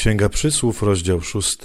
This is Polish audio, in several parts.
Księga Przysłów, rozdział 6.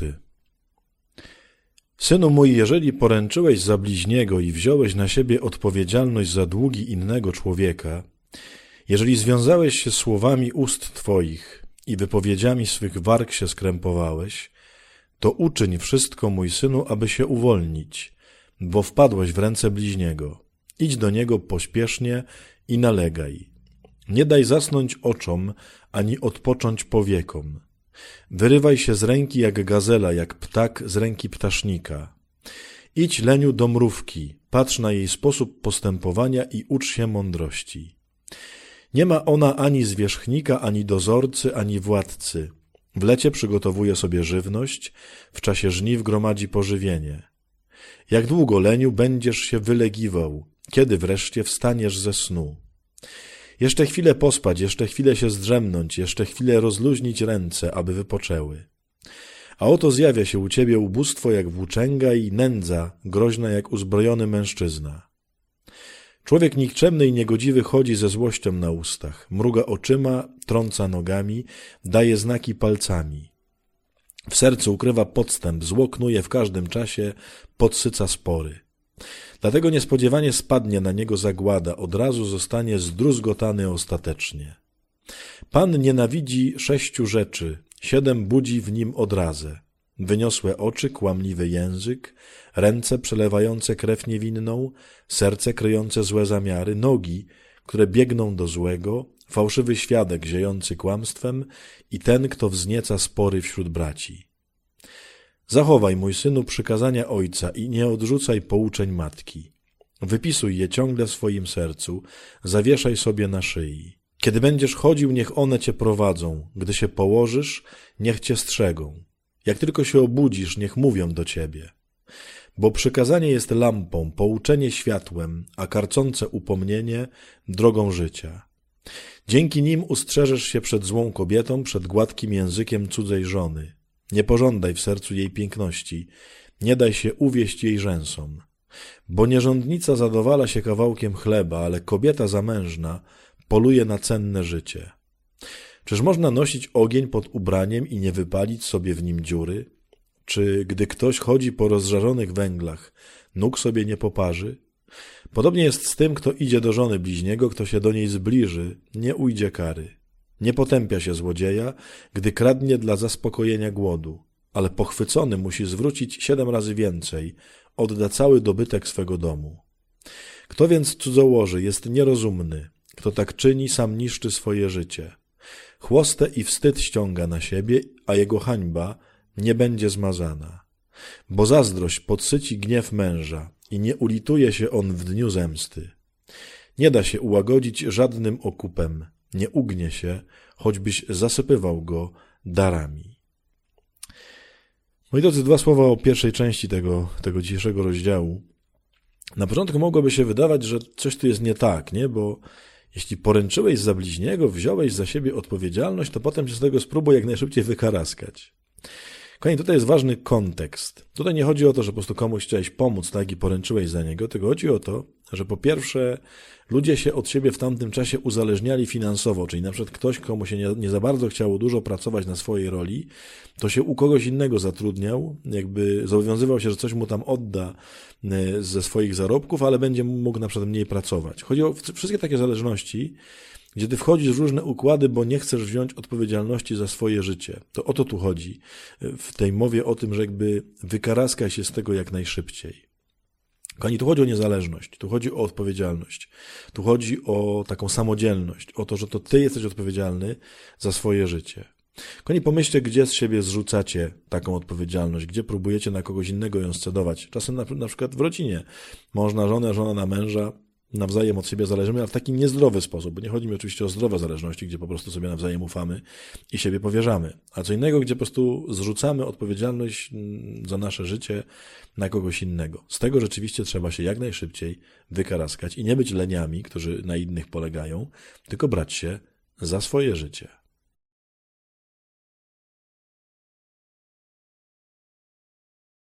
Synu mój, jeżeli poręczyłeś za bliźniego i wziąłeś na siebie odpowiedzialność za długi innego człowieka, jeżeli związałeś się słowami ust twoich i wypowiedziami swych warg się skrępowałeś, to uczyń wszystko, mój synu, aby się uwolnić, bo wpadłeś w ręce bliźniego. Idź do niego pośpiesznie i nalegaj. Nie daj zasnąć oczom, ani odpocząć powiekom. Wyrywaj się z ręki jak gazela, jak ptak z ręki ptasznika. Idź, leniu, do mrówki, patrz na jej sposób postępowania i ucz się mądrości. Nie ma ona ani zwierzchnika, ani dozorcy, ani władcy. W lecie przygotowuje sobie żywność, w czasie żniw gromadzi pożywienie. Jak długo, leniu, będziesz się wylegiwał, kiedy wreszcie wstaniesz ze snu? Jeszcze chwilę pospać, jeszcze chwilę się zdrzemnąć, jeszcze chwilę rozluźnić ręce, aby wypoczęły. A oto zjawia się u ciebie ubóstwo jak włóczęga i nędza groźna jak uzbrojony mężczyzna. Człowiek nikczemny i niegodziwy chodzi ze złością na ustach, mruga oczyma, trąca nogami, daje znaki palcami. W sercu ukrywa podstęp, zło knuje w każdym czasie, podsyca spory. Dlatego niespodziewanie spadnie na niego zagłada, od razu zostanie zdruzgotany ostatecznie. Pan nienawidzi 6 rzeczy, 7 budzi w nim odrazę. Wyniosłe oczy, kłamliwy język, ręce przelewające krew niewinną, serce kryjące złe zamiary, nogi, które biegną do złego, fałszywy świadek ziejący kłamstwem i ten, kto wznieca spory wśród braci. Zachowaj, mój synu, przykazania ojca i nie odrzucaj pouczeń matki. Wypisuj je ciągle w swoim sercu, zawieszaj sobie na szyi. Kiedy będziesz chodził, niech one cię prowadzą, gdy się położysz, niech cię strzegą. Jak tylko się obudzisz, niech mówią do ciebie. Bo przykazanie jest lampą, pouczenie światłem, a karcące upomnienie drogą życia. Dzięki nim ustrzeżesz się przed złą kobietą, przed gładkim językiem cudzej żony. Nie pożądaj w sercu jej piękności, nie daj się uwieść jej rzęsom. Bo nierządnica zadowala się kawałkiem chleba, ale kobieta zamężna poluje na cenne życie. Czyż można nosić ogień pod ubraniem i nie wypalić sobie w nim dziury? Czy gdy ktoś chodzi po rozżarzonych węglach, nóg sobie nie poparzy? Podobnie jest z tym, kto idzie do żony bliźniego, kto się do niej zbliży, nie ujdzie kary. Nie potępia się złodzieja, gdy kradnie dla zaspokojenia głodu, ale pochwycony musi zwrócić 7 razy więcej, odda cały dobytek swego domu. Kto więc cudzołoży, jest nierozumny, kto tak czyni, sam niszczy swoje życie. Chłostę i wstyd ściąga na siebie, a jego hańba nie będzie zmazana. Bo zazdrość podsyci gniew męża i nie ulituje się on w dniu zemsty. Nie da się ułagodzić żadnym okupem, nie ugnie się, choćbyś zasypywał go darami. Moi drodzy, 2 słowa o pierwszej części tego dzisiejszego rozdziału. Na początku mogłoby się wydawać, że coś tu jest nie tak, nie? Bo jeśli poręczyłeś za bliźniego, wziąłeś za siebie odpowiedzialność, to potem się z tego spróbuj jak najszybciej wykaraskać. Kochani, tutaj jest ważny kontekst. Tutaj nie chodzi o to, że po prostu komuś chciałeś pomóc, tak, i poręczyłeś za niego, tylko chodzi o to, że po pierwsze ludzie się od siebie w tamtym czasie uzależniali finansowo, czyli na przykład ktoś, komu się nie za bardzo chciało dużo pracować na swojej roli, to się u kogoś innego zatrudniał, jakby zobowiązywał się, że coś mu tam odda ze swoich zarobków, ale będzie mógł na przykład mniej pracować. Chodzi o wszystkie takie zależności, gdzie ty wchodzisz w różne układy, bo nie chcesz wziąć odpowiedzialności za swoje życie. To o to tu chodzi w tej mowie o tym, że jakby wykaraskaj się z tego jak najszybciej. Kochani, tu chodzi o niezależność, tu chodzi o odpowiedzialność, tu chodzi o taką samodzielność, o to, że to ty jesteś odpowiedzialny za swoje życie. Kochani, pomyślcie, gdzie z siebie zrzucacie taką odpowiedzialność, gdzie próbujecie na kogoś innego ją scedować. Czasem na przykład w rodzinie. Mąż na żonę, żona na męża. Nawzajem od siebie zależymy, ale w taki niezdrowy sposób, bo nie chodzi mi oczywiście o zdrowe zależności, gdzie po prostu sobie nawzajem ufamy i siebie powierzamy, a co innego, gdzie po prostu zrzucamy odpowiedzialność za nasze życie na kogoś innego. Z tego rzeczywiście trzeba się jak najszybciej wykaraskać i nie być leniami, którzy na innych polegają, tylko brać się za swoje życie.